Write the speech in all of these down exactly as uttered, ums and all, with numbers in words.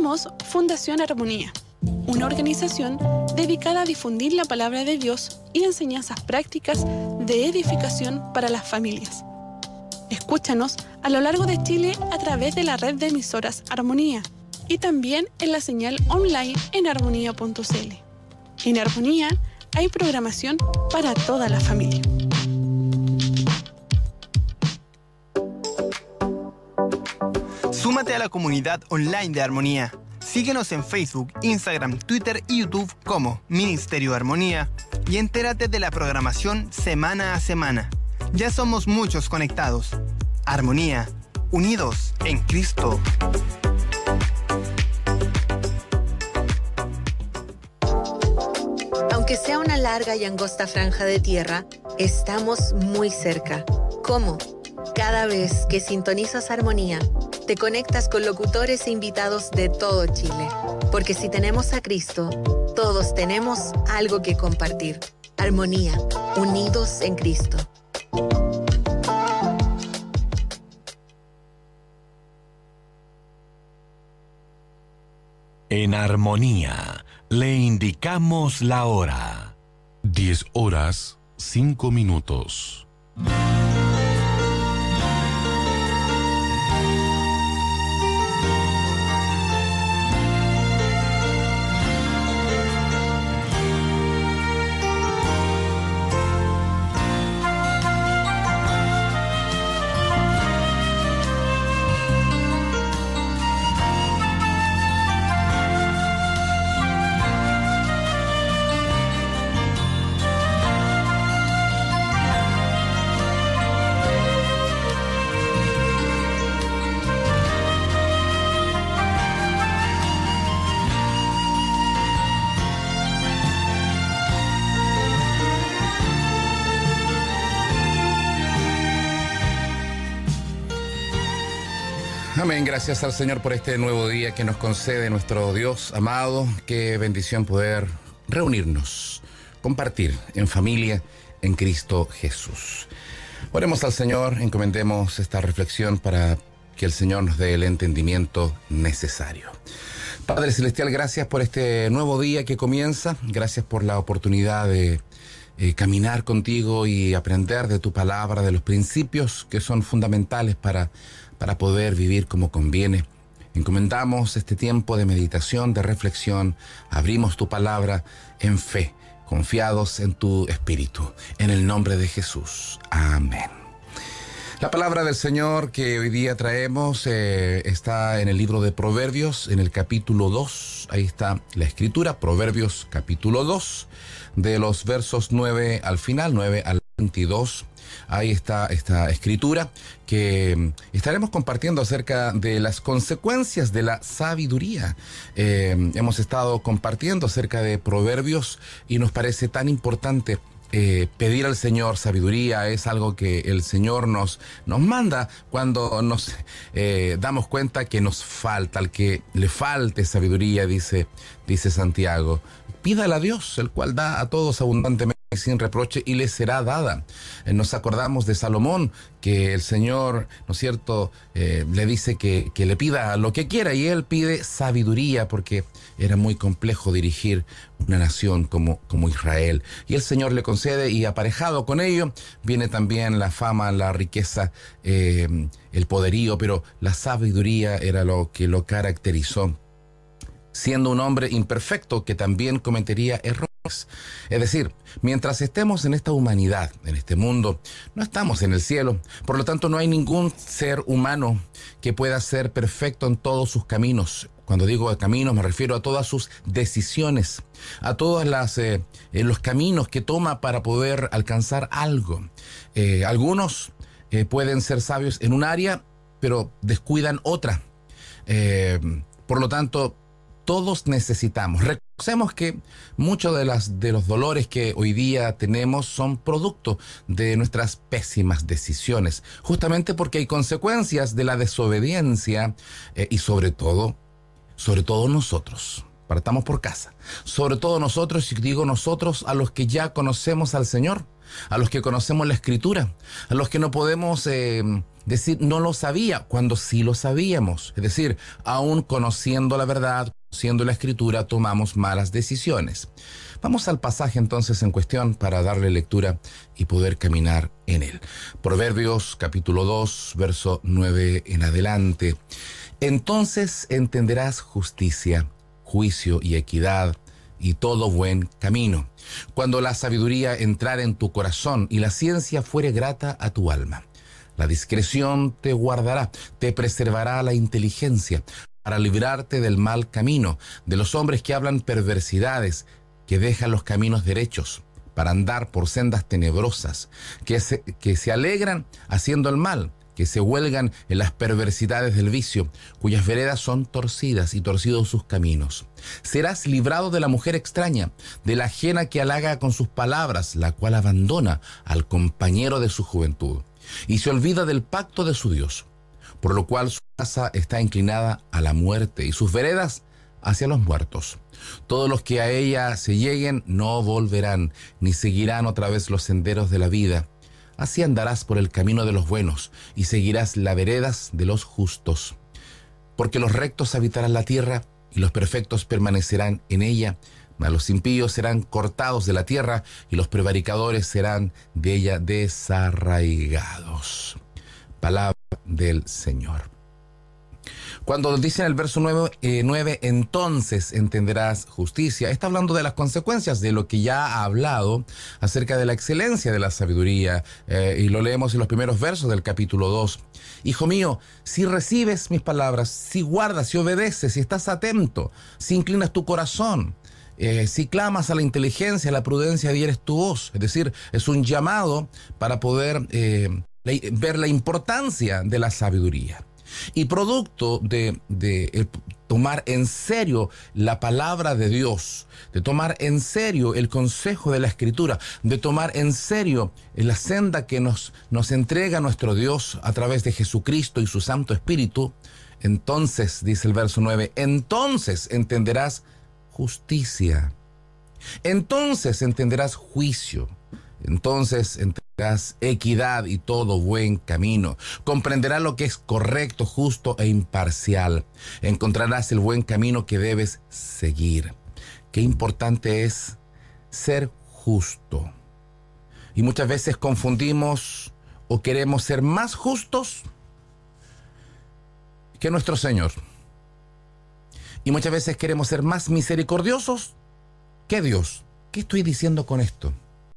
Somos Fundación Armonía, una organización dedicada a difundir la palabra de Dios y enseñanzas prácticas de edificación para las familias. Escúchanos a lo largo de Chile a través de la red de emisoras Armonía y también en la señal online en armonía punto c l. En Armonía hay programación para toda la familia. Súmate a la comunidad online de Armonía. Síguenos en Facebook, Instagram, Twitter y YouTube como Ministerio Armonía y entérate de la programación semana a semana. Ya somos muchos conectados. Armonía, unidos en Cristo. Aunque sea una larga y angosta franja de tierra, estamos muy cerca. ¿Cómo? Cada vez que sintonizas Armonía, te conectas con locutores e invitados de todo Chile. Porque si tenemos a Cristo, todos tenemos algo que compartir. Armonía, unidos en Cristo. En Armonía, le indicamos la hora. diez horas, cinco minutos. Amén, gracias al Señor por este nuevo día que nos concede nuestro Dios amado. Qué bendición poder reunirnos, compartir en familia en Cristo Jesús. Oremos al Señor, encomendemos esta reflexión para que el Señor nos dé el entendimiento necesario. Padre Celestial, gracias por este nuevo día que comienza, gracias por la oportunidad de eh, caminar contigo y aprender de tu palabra, de los principios que son fundamentales para para poder vivir como conviene. Encomendamos este tiempo de meditación, de reflexión, abrimos tu palabra en fe, confiados en tu Espíritu, en el nombre de Jesús. Amén. La palabra del Señor que hoy día traemos eh, está en el libro de Proverbios, en el capítulo dos, ahí está la escritura, Proverbios capítulo dos, de los versos nueve al final, nueve al veintidós. Ahí está esta escritura que estaremos compartiendo acerca de las consecuencias de la sabiduría. Eh, hemos estado compartiendo acerca de Proverbios y nos parece tan importante eh, pedir al Señor sabiduría. Es algo que el Señor nos, nos manda cuando nos eh, damos cuenta que nos falta, al que le falte sabiduría, dice, dice Santiago. Pídala a Dios, el cual da a todos abundantemente sin reproche y le será dada. Eh, nos acordamos de Salomón, que el Señor, ¿no es cierto?, eh, le dice que, que le pida lo que quiera y él pide sabiduría porque era muy complejo dirigir una nación como, como Israel. Y el Señor le concede y aparejado con ello viene también la fama, la riqueza, eh, el poderío, pero la sabiduría era lo que lo caracterizó, siendo un hombre imperfecto que también cometería errores. Es decir, mientras estemos en esta humanidad, en este mundo, no estamos en el cielo. Por lo tanto, no hay ningún ser humano que pueda ser perfecto en todos sus caminos. Cuando digo caminos, me refiero a todas sus decisiones, a todos las, eh, los caminos que toma para poder alcanzar algo. Eh, algunos eh, pueden ser sabios en un área, pero descuidan otra. Eh, por lo tanto, todos necesitamos. Reconocemos que muchos de, las, de los dolores que hoy día tenemos son producto de nuestras pésimas decisiones, justamente porque hay consecuencias de la desobediencia eh, y sobre todo, sobre todo nosotros. Partamos por casa. Sobre todo nosotros, y digo nosotros, a los que ya conocemos al Señor, a los que conocemos la Escritura, a los que no podemos eh, decir no lo sabía, cuando sí lo sabíamos. Es decir, aún conociendo la verdad, conociendo la Escritura, tomamos malas decisiones. Vamos al pasaje entonces en cuestión para darle lectura y poder caminar en él. Proverbios capítulo dos, verso nueve en adelante. Entonces entenderás justicia, juicio y equidad y todo buen camino, cuando la sabiduría entrare en tu corazón y la ciencia fuere grata a tu alma. La discreción te guardará, te preservará la inteligencia, para librarte del mal camino, de los hombres que hablan perversidades, que dejan los caminos derechos, para andar por sendas tenebrosas, que se, que se alegran haciendo el mal, que se huelgan en las perversidades del vicio, cuyas veredas son torcidas y torcidos sus caminos. Serás librado de la mujer extraña, de la ajena que halaga con sus palabras, la cual abandona al compañero de su juventud, y se olvida del pacto de su Dios, por lo cual su casa está inclinada a la muerte y sus veredas hacia los muertos. Todos los que a ella se lleguen no volverán, ni seguirán otra vez los senderos de la vida. Así andarás por el camino de los buenos y seguirás las veredas de los justos. Porque los rectos habitarán la tierra y los perfectos permanecerán en ella, mas los impíos serán cortados de la tierra y los prevaricadores serán de ella desarraigados. Palabra del Señor. Cuando dice en el verso nueve, eh, nueve, entonces entenderás justicia, está hablando de las consecuencias de lo que ya ha hablado acerca de la excelencia de la sabiduría, eh, y lo leemos en los primeros versos del capítulo dos. Hijo mío, si recibes mis palabras, si guardas, si obedeces, si estás atento, si inclinas tu corazón, eh, si clamas a la inteligencia, a la prudencia, dieres tu voz. Es decir, es un llamado para poder eh, ver la importancia de la sabiduría. Y producto de, de el tomar en serio la palabra de Dios, de tomar en serio el consejo de la Escritura, de tomar en serio la senda que nos, nos entrega nuestro Dios a través de Jesucristo y su Santo Espíritu, entonces, dice el verso nueve, entonces entenderás justicia, entonces entenderás juicio, entonces entenderás equidad y todo buen camino. Comprenderás lo que es correcto, justo e imparcial. Encontrarás el buen camino que debes seguir. Qué importante es ser justo. Y muchas veces confundimos o queremos ser más justos que nuestro Señor. Y muchas veces queremos ser más misericordiosos que Dios. ¿Qué estoy diciendo con esto?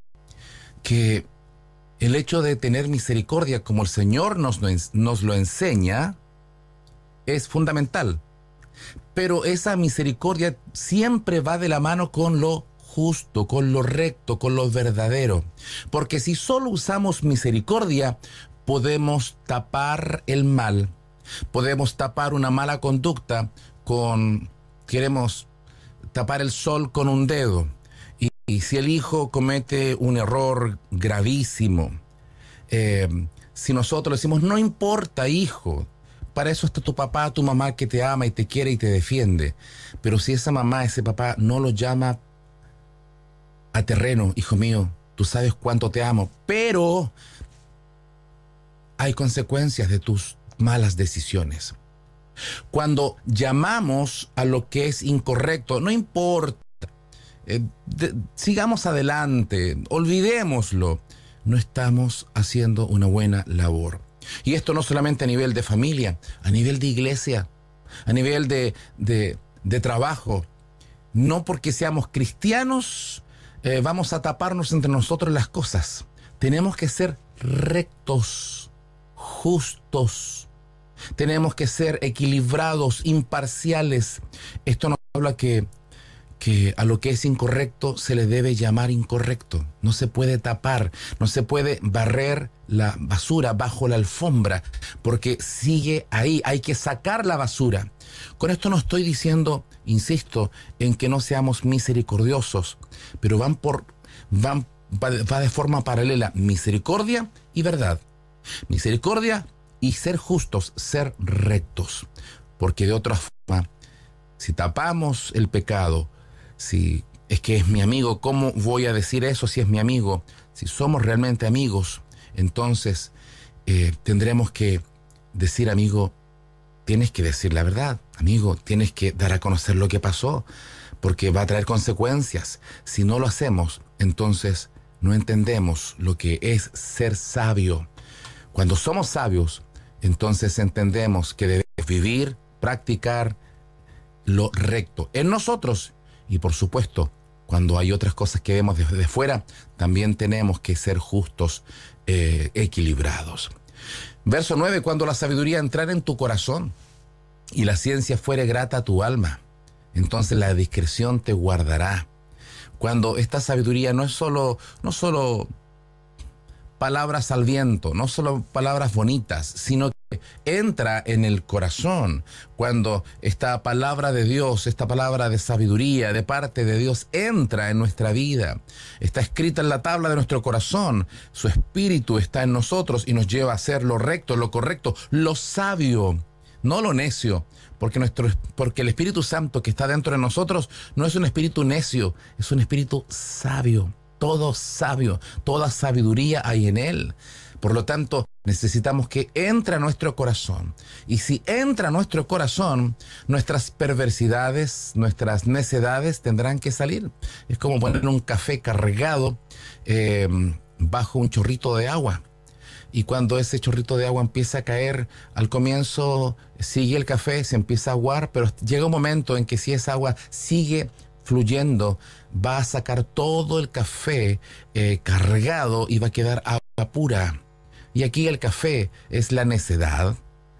Que el hecho de tener misericordia como el Señor nos, nos lo enseña es fundamental. Pero esa misericordia siempre va de la mano con lo justo, con lo recto, con lo verdadero. Porque si solo usamos misericordia, podemos tapar el mal. Podemos tapar una mala conducta con... Queremos tapar el sol con un dedo. Y si el hijo comete un error gravísimo, eh, si nosotros decimos, no importa, hijo, para eso está tu papá, tu mamá que te ama y te quiere y te defiende. Pero si esa mamá, ese papá no lo llama a terreno, hijo mío, tú sabes cuánto te amo, pero hay consecuencias de tus malas decisiones. Cuando llamamos a lo que es incorrecto, no importa, Eh, de, sigamos adelante, olvidémoslo, no estamos haciendo una buena labor. Y esto no solamente a nivel de familia, a nivel de iglesia, a nivel de, de, de trabajo. No porque seamos cristianos eh, vamos a taparnos entre nosotros las cosas. Tenemos que ser rectos, justos. Tenemos que ser equilibrados, imparciales. Esto nos habla que que a lo que es incorrecto se le debe llamar incorrecto. No se puede tapar, no se puede barrer la basura bajo la alfombra, porque sigue ahí, hay que sacar la basura. Con esto no estoy diciendo, insisto, en que no seamos misericordiosos, pero van por, van, va, va de forma paralela misericordia y verdad. Misericordia y ser justos, ser rectos, porque de otra forma, si tapamos el pecado, si es que es mi amigo, ¿cómo voy a decir eso si es mi amigo? si somos realmente amigos, entonces eh, tendremos que decir, amigo, tienes que decir la verdad. Amigo, tienes que dar a conocer lo que pasó, porque va a traer consecuencias. Si no lo hacemos, entonces no entendemos lo que es ser sabio. Cuando somos sabios, entonces entendemos que debemos vivir, practicar lo recto en nosotros. Y por supuesto, cuando hay otras cosas que vemos desde fuera, también tenemos que ser justos, eh, equilibrados. Verso nueve, cuando la sabiduría entrara en tu corazón y la ciencia fuere grata a tu alma, entonces la discreción te guardará. Cuando esta sabiduría no es solo, no solo palabras al viento, no solo palabras bonitas, sino que entra en el corazón. Cuando esta palabra de Dios, esta palabra de sabiduría de parte de Dios entra en nuestra vida, está escrita en la tabla de nuestro corazón, su espíritu está en nosotros y nos lleva a hacer lo recto, lo correcto, lo sabio, no lo necio, porque, nuestro, porque el Espíritu Santo que está dentro de nosotros no es un espíritu necio, es un espíritu sabio. Todo sabio, toda sabiduría hay en él. Por lo tanto, necesitamos que entre a nuestro corazón. Y si entra a nuestro corazón, nuestras perversidades, nuestras necedades tendrán que salir. Es como poner un café cargado eh, bajo un chorrito de agua. Y cuando ese chorrito de agua empieza a caer, al comienzo sigue el café, se empieza a aguar, pero llega un momento en que si esa agua sigue fluyendo, va a sacar todo el café eh, cargado y va a quedar agua pura. Y aquí el café es la necedad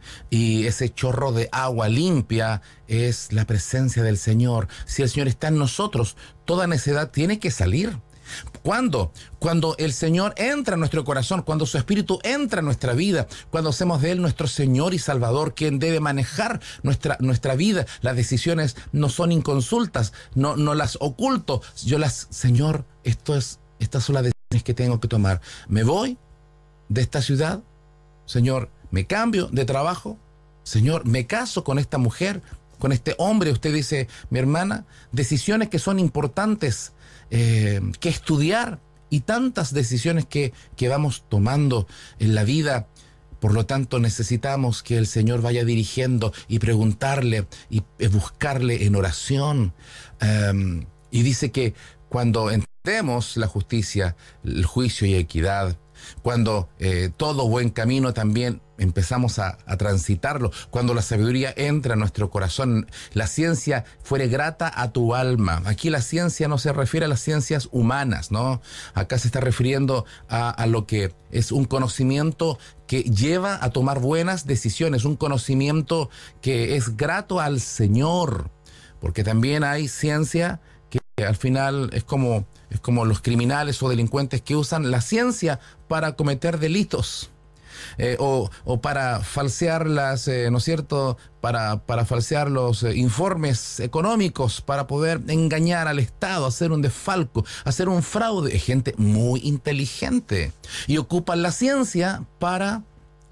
y ese chorro de agua limpia es la presencia del Señor. Si el Señor está en nosotros, toda necedad tiene que salir. ¿Cuándo? Cuando el Señor entra en nuestro corazón, cuando su Espíritu entra en nuestra vida, cuando hacemos de Él nuestro Señor y Salvador, quien debe manejar nuestra, nuestra vida. Las decisiones no son inconsultas, no, no las oculto. Yo las, Señor, esto es, estas son las decisiones que tengo que tomar. ¿Me voy de esta ciudad? Señor, ¿me cambio de trabajo? Señor, ¿me caso con esta mujer, con este hombre? Usted dice, mi hermana, decisiones que son importantes, Eh, que estudiar y tantas decisiones que, que vamos tomando en la vida. Por lo tanto, necesitamos que el Señor vaya dirigiendo y preguntarle y buscarle en oración. Um, y dice que cuando entendemos la justicia, el juicio y equidad, cuando eh, todo buen camino también empezamos a, a transitarlo, cuando la sabiduría entra en nuestro corazón, la ciencia fuere grata a tu alma. Aquí la ciencia no se refiere a las ciencias humanas, ¿no? Acá se está refiriendo a, a lo que es un conocimiento que lleva a tomar buenas decisiones, un conocimiento que es grato al Señor, porque también hay ciencia que al final es como, es como los criminales o delincuentes que usan la ciencia para cometer delitos. Eh, o, o para falsear las, eh, ¿no es cierto?, para, para falsear los eh, informes económicos, para poder engañar al Estado, hacer un desfalco, hacer un fraude. Es gente muy inteligente y ocupan la ciencia para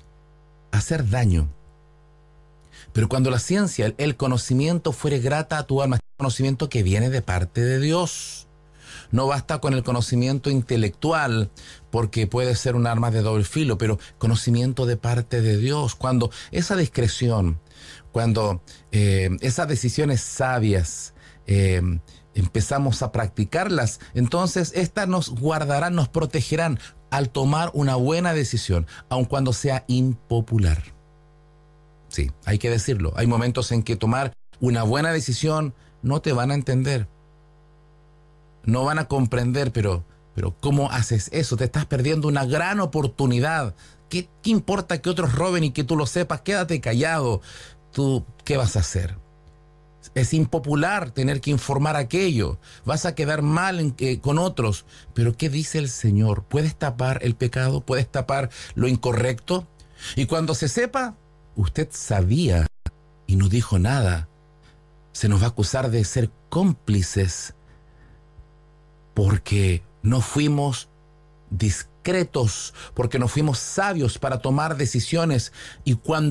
hacer daño. Pero cuando la ciencia, el, el conocimiento fuere grata a tu alma, es un conocimiento que viene de parte de Dios. No basta con el conocimiento intelectual, porque puede ser un arma de doble filo, pero conocimiento de parte de Dios. Cuando esa discreción, cuando eh, esas decisiones sabias eh, empezamos a practicarlas, entonces estas nos guardarán, nos protegerán al tomar una buena decisión, aun cuando sea impopular. Sí, hay que decirlo. Hay momentos en que tomar una buena decisión no te van a entender. No van a comprender, pero, pero ¿cómo haces eso? Te estás perdiendo una gran oportunidad. ¿Qué, qué importa que otros roben y que tú lo sepas? Quédate callado. ¿Tú qué vas a hacer? Es impopular tener que informar aquello. Vas a quedar mal en, eh, con otros. Pero ¿qué dice el Señor? ¿Puedes tapar el pecado? ¿Puedes tapar lo incorrecto? Y cuando se sepa, usted sabía y no dijo nada. Se nos va a acusar de ser cómplices porque no fuimos discretos, porque no fuimos sabios para tomar decisiones. Y cuando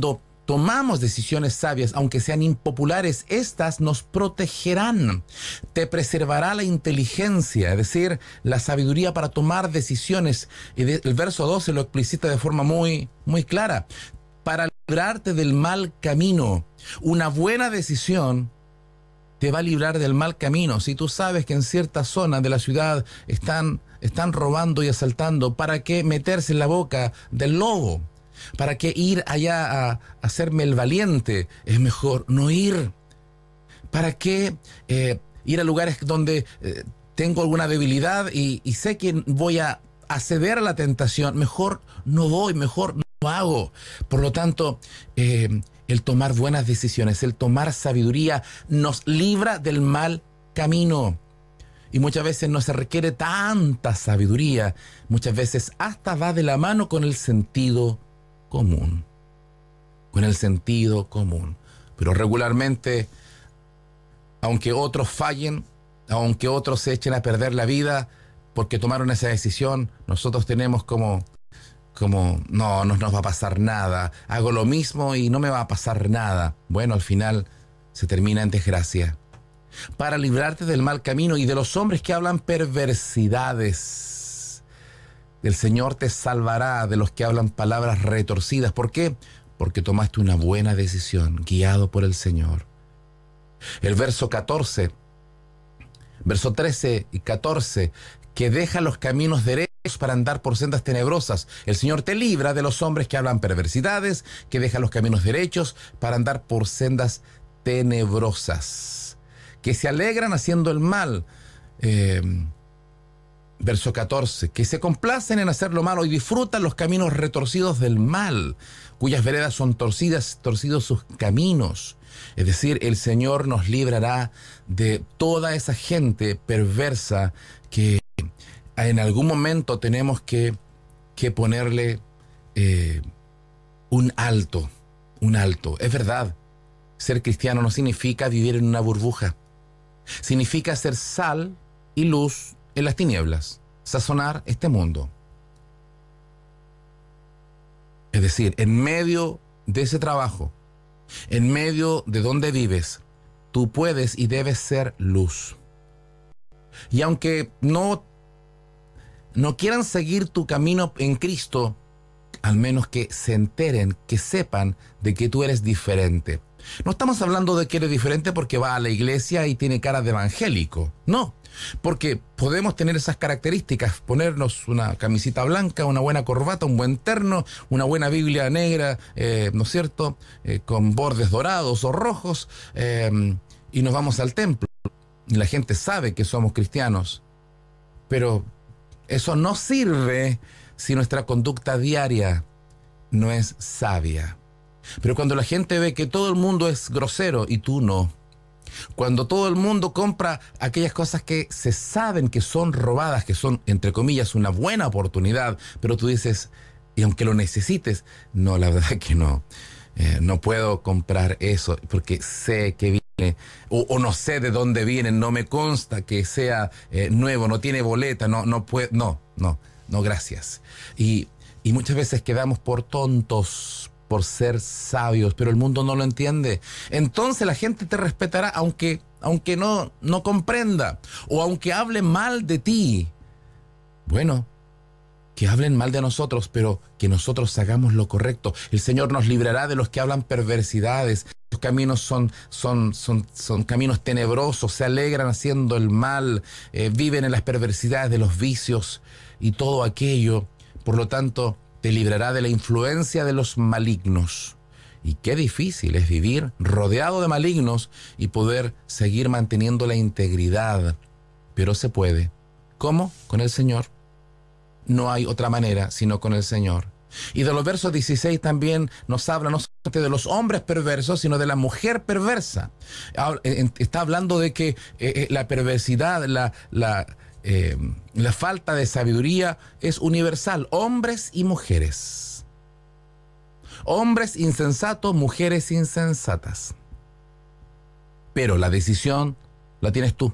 tomamos decisiones sabias, aunque sean impopulares, estas nos protegerán. Te preservará la inteligencia, es decir, la sabiduría para tomar decisiones. Y de, el verso doce lo explicita de forma muy, muy clara. Para librarte del mal camino. Una buena decisión te va a librar del mal camino. Si tú sabes que en ciertas zonas de la ciudad están, están robando y asaltando, ¿para qué meterse en la boca del lobo? ¿Para qué ir allá a, a hacerme el valiente? Es mejor no ir. ¿Para qué eh, ir a lugares donde eh, tengo alguna debilidad y, y sé que voy a, a ceder a la tentación? Mejor no voy, mejor no hago. Por lo tanto, eh, el tomar buenas decisiones, el tomar sabiduría, nos libra del mal camino. Y muchas veces no se requiere tanta sabiduría. Muchas veces hasta va de la mano con el sentido común. Con el sentido común. Pero regularmente, aunque otros fallen, aunque otros se echen a perder la vida porque tomaron esa decisión, nosotros tenemos como... como, no, no nos va a pasar nada, hago lo mismo y no me va a pasar nada. Bueno, al final se termina en desgracia. Para librarte del mal camino y de los hombres que hablan perversidades, el Señor te salvará de los que hablan palabras retorcidas. ¿Por qué? Porque tomaste una buena decisión, guiado por el Señor. El verso catorce, verso trece y catorce, que deja los caminos derechos para andar por sendas tenebrosas. El Señor te libra de los hombres que hablan perversidades, que dejan los caminos derechos para andar por sendas tenebrosas, que se alegran haciendo el mal. Eh, verso catorce, que se complacen en hacer lo malo y disfrutan los caminos retorcidos del mal, cuyas veredas son torcidas, torcidos sus caminos. Es decir, el Señor nos librará de toda esa gente perversa que en algún momento tenemos que, que ponerle eh, un alto, un alto. Es verdad, ser cristiano no significa vivir en una burbuja. Significa ser sal y luz en las tinieblas, sazonar este mundo. Es decir, en medio de ese trabajo, en medio de donde vives, tú puedes y debes ser luz. Y aunque no no quieran seguir tu camino en Cristo, al menos que se enteren, que sepan de que tú eres diferente. No estamos hablando de que eres diferente porque va a la iglesia y tiene cara de evangélico. No, porque podemos tener esas características, ponernos una camisita blanca, una buena corbata, un buen terno, una buena Biblia negra, eh, ¿no es cierto?, eh, con bordes dorados o rojos, eh, y nos vamos al templo. Y la gente sabe que somos cristianos, pero eso no sirve si nuestra conducta diaria no es sabia. Pero cuando la gente ve que todo el mundo es grosero y tú no, cuando todo el mundo compra aquellas cosas que se saben que son robadas, que son, entre comillas, una buena oportunidad, pero tú dices, y aunque lo necesites, no, la verdad que no, eh, no puedo comprar eso porque sé que viene, o, o no sé de dónde viene, no me consta que sea eh, nuevo, no tiene boleta, no, no puedo, no, no, no, gracias. Y, y muchas veces quedamos por tontos, por ser sabios, pero el mundo no lo entiende. Entonces la gente te respetará aunque, aunque no, no comprenda, o aunque hable mal de ti. Bueno, que hablen mal de nosotros, pero que nosotros hagamos lo correcto. El Señor nos librará de los que hablan perversidades. Los caminos son, son, son, son caminos tenebrosos, se alegran haciendo el mal, eh, viven en las perversidades de los vicios y todo aquello. Por lo tanto, te librará de la influencia de los malignos. Y qué difícil es vivir rodeado de malignos y poder seguir manteniendo la integridad. Pero se puede. ¿Cómo? Con el Señor. No hay otra manera sino con el Señor. Y de los versos dieciséis también nos habla no solamente de los hombres perversos, sino de la mujer perversa. Está hablando de que eh, la perversidad, la, la, eh, la falta de sabiduría es universal. Hombres y mujeres. Hombres insensatos, mujeres insensatas. Pero la decisión la tienes tú.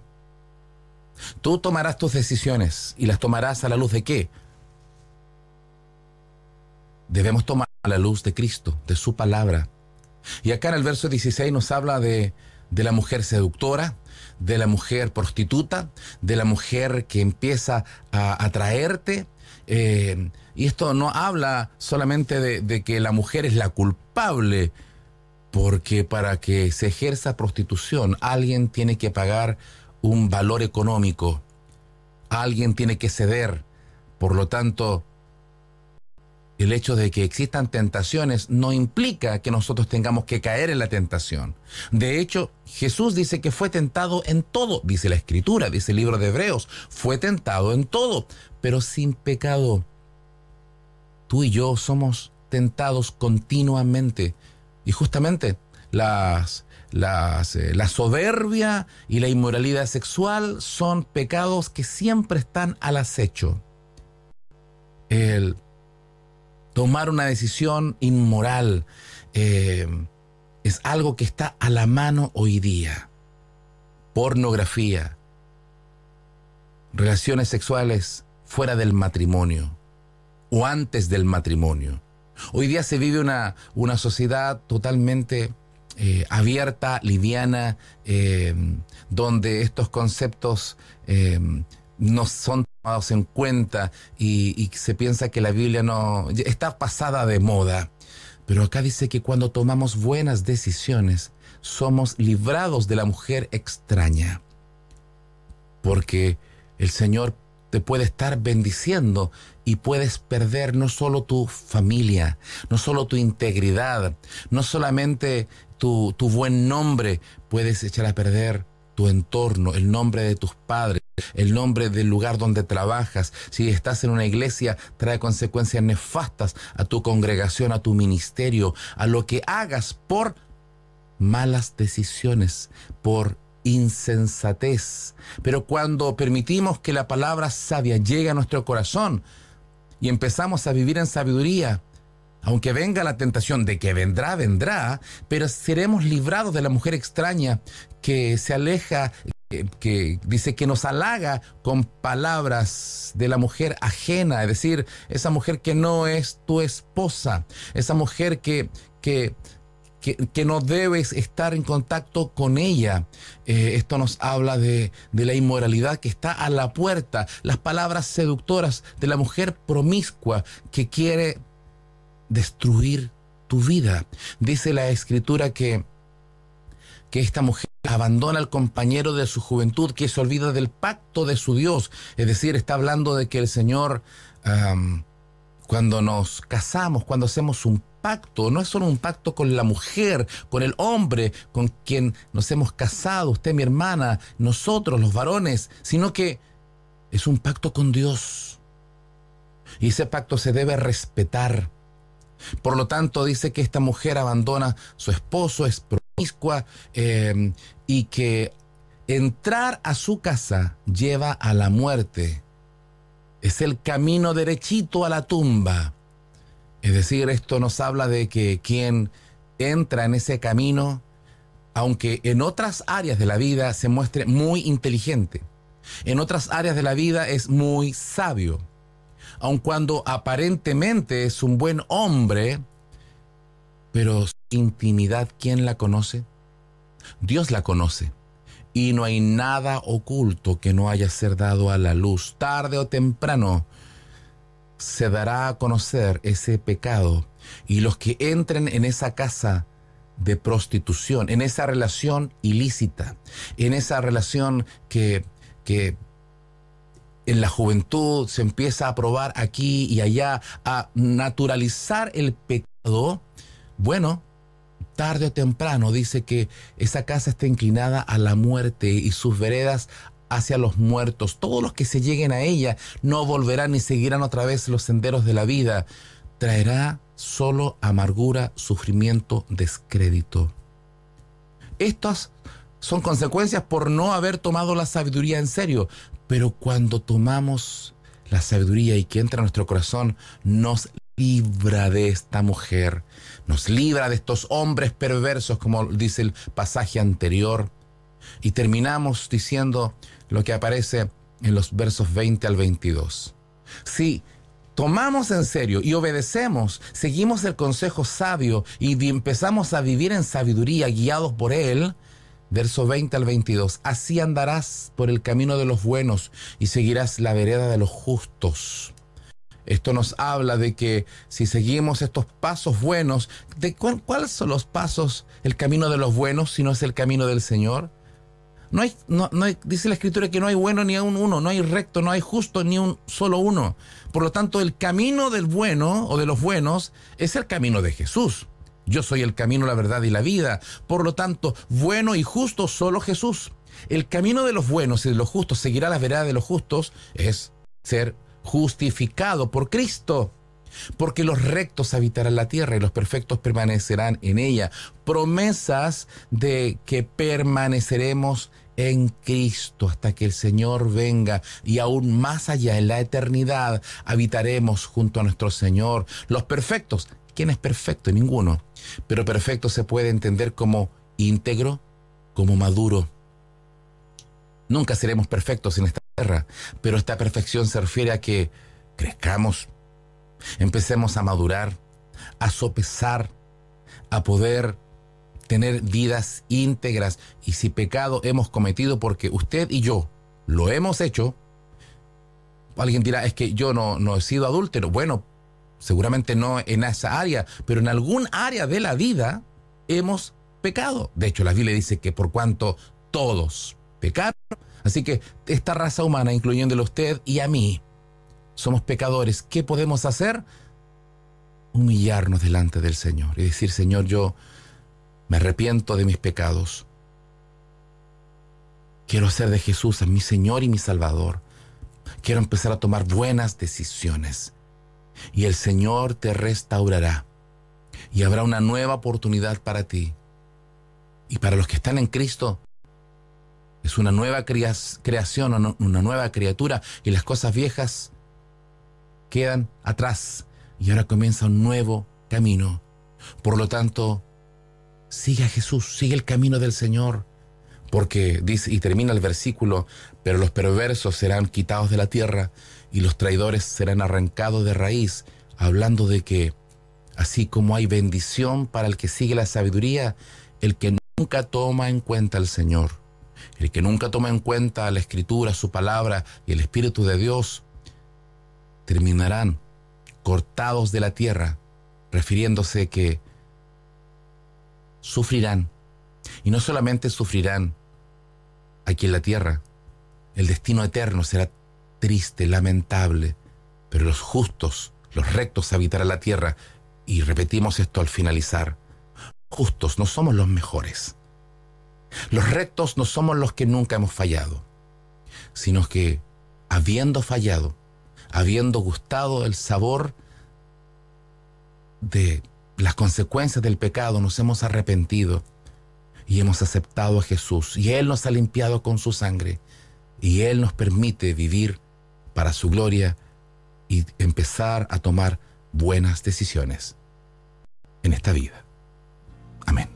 Tú tomarás tus decisiones y las tomarás a la luz de ¿qué? Debemos tomar a la luz de Cristo, de su palabra. Y acá en el verso dieciséis nos habla de, de la mujer seductora, de la mujer prostituta, de la mujer que empieza a atraerte. Eh, y esto no habla solamente de, de que la mujer es la culpable, porque para que se ejerza prostitución, alguien tiene que pagar un valor económico, alguien tiene que ceder. Por lo tanto, el hecho de que existan tentaciones no implica que nosotros tengamos que caer en la tentación. De hecho, Jesús dice que fue tentado en todo, dice la Escritura, dice el libro de Hebreos, fue tentado en todo, pero sin pecado. Tú y yo somos tentados continuamente. Y justamente las, las, eh, la soberbia y la inmoralidad sexual son pecados que siempre están al acecho. El tomar una decisión inmoral eh, es algo que está a la mano hoy día. Pornografía, relaciones sexuales fuera del matrimonio o antes del matrimonio. Hoy día se vive una, una sociedad totalmente eh, abierta, liviana, eh, donde estos conceptos eh, no son tomados en cuenta y, y se piensa que la Biblia no está pasada de moda. Pero acá dice que cuando tomamos buenas decisiones, somos librados de la mujer extraña. Porque el Señor te puede estar bendiciendo y puedes perder no solo tu familia, no solo tu integridad, no solamente tu, tu buen nombre, puedes echar a perder tu entorno, el nombre de tus padres, el nombre del lugar donde trabajas. Si estás en una iglesia, trae consecuencias nefastas a tu congregación, a tu ministerio, a lo que hagas por malas decisiones, por insensatez. Pero cuando permitimos que la palabra sabia llegue a nuestro corazón y empezamos a vivir en sabiduría, aunque venga la tentación de que vendrá, vendrá, pero seremos librados de la mujer extraña que se aleja, que, que dice que nos halaga con palabras de la mujer ajena, es decir, esa mujer que no es tu esposa, esa mujer que, que, que, que no debes estar en contacto con ella. Eh, esto nos habla de, de la inmoralidad que está a la puerta, las palabras seductoras de la mujer promiscua que quiere destruir tu vida. Dice la Escritura que, que esta mujer abandona al compañero de su juventud, que se olvida del pacto de su Dios. Es decir, está hablando de que el Señor, um, cuando nos casamos, cuando hacemos un pacto, no es solo un pacto con la mujer, con el hombre con quien nos hemos casado, usted, mi hermana, nosotros los varones, sino que es un pacto con Dios. Y ese pacto se debe respetar. Por lo tanto, dice que esta mujer abandona a su esposo, es promiscua, eh, y que entrar a su casa lleva a la muerte. Es el camino derechito a la tumba. Es decir, esto nos habla de que quien entra en ese camino, aunque en otras áreas de la vida se muestre muy inteligente, en otras áreas de la vida es muy sabio, aun cuando aparentemente es un buen hombre, pero su intimidad, ¿quién la conoce? Dios la conoce. Y no hay nada oculto que no haya ser dado a la luz. Tarde o temprano se dará a conocer ese pecado. Y los que entren en esa casa de prostitución, en esa relación ilícita, en esa relación que... que en la juventud se empieza a probar aquí y allá, a naturalizar el pecado, bueno, tarde o temprano dice que esa casa está inclinada a la muerte y sus veredas hacia los muertos. Todos los que se lleguen a ella no volverán ni seguirán otra vez los senderos de la vida. Traerá solo amargura, sufrimiento, descrédito. Estas son consecuencias por no haber tomado la sabiduría en serio. Pero cuando tomamos la sabiduría y que entra en nuestro corazón, nos libra de esta mujer, nos libra de estos hombres perversos, como dice el pasaje anterior. Y terminamos diciendo lo que aparece en los versos veinte al veintidós. Si tomamos en serio y obedecemos, seguimos el consejo sabio y vi- empezamos a vivir en sabiduría guiados por Él, verso veinte al veintidós, así andarás por el camino de los buenos y seguirás la vereda de los justos. Esto nos habla de que si seguimos estos pasos buenos, ¿de cu- cuáles son los pasos, el camino de los buenos, si no es el camino del Señor? No hay, no, no hay, dice la Escritura que no hay bueno ni un uno, no hay recto, no hay justo ni un solo uno. Por lo tanto, el camino del bueno o de los buenos es el camino de Jesús. Yo soy el camino, la verdad y la vida. Por lo tanto, bueno y justo solo Jesús. El camino de los buenos y de los justos, seguirá la vereda de los justos, es ser justificado por Cristo. Porque los rectos habitarán la tierra y los perfectos permanecerán en ella. Promesas de que permaneceremos en Cristo hasta que el Señor venga, y aún más allá, en la eternidad, habitaremos junto a nuestro Señor. Los perfectos, ¿quién es perfecto? Ninguno. Pero perfecto se puede entender como íntegro, como maduro. Nunca seremos perfectos en esta tierra, pero esta perfección se refiere a que crezcamos, empecemos a madurar, a sopesar, a poder tener vidas íntegras. Y si pecado hemos cometido, porque usted y yo lo hemos hecho, alguien dirá, es que yo no, no he sido adúltero. Bueno, seguramente no en esa área, pero en algún área de la vida hemos pecado. De hecho, la Biblia dice que por cuanto todos pecaron, así que esta raza humana, incluyéndole a usted y a mí, somos pecadores. ¿Qué podemos hacer? Humillarnos delante del Señor y decir, Señor, yo me arrepiento de mis pecados. Quiero hacer de Jesús a mi Señor y mi Salvador. Quiero empezar a tomar buenas decisiones. Y el Señor te restaurará. Y habrá una nueva oportunidad para ti. Y para los que están en Cristo, es una nueva creación, una nueva criatura. Y las cosas viejas quedan atrás. Y ahora comienza un nuevo camino. Por lo tanto, sigue a Jesús, sigue el camino del Señor. Porque dice, y termina el versículo, pero los perversos serán quitados de la tierra y los traidores serán arrancados de raíz, hablando de que así como hay bendición para el que sigue la sabiduría, el que nunca toma en cuenta al Señor, el que nunca toma en cuenta la Escritura, su palabra y el Espíritu de Dios, terminarán cortados de la tierra, refiriéndose que sufrirán. Y no solamente sufrirán aquí en la tierra, el destino eterno será triste, lamentable, pero los justos, los rectos habitarán la tierra. Y repetimos esto al finalizar: justos no somos los mejores. Los rectos no somos los que nunca hemos fallado, sino que habiendo fallado, habiendo gustado el sabor de las consecuencias del pecado, nos hemos arrepentido y hemos aceptado a Jesús, y Él nos ha limpiado con su sangre, y Él nos permite vivir para su gloria y empezar a tomar buenas decisiones en esta vida. Amén.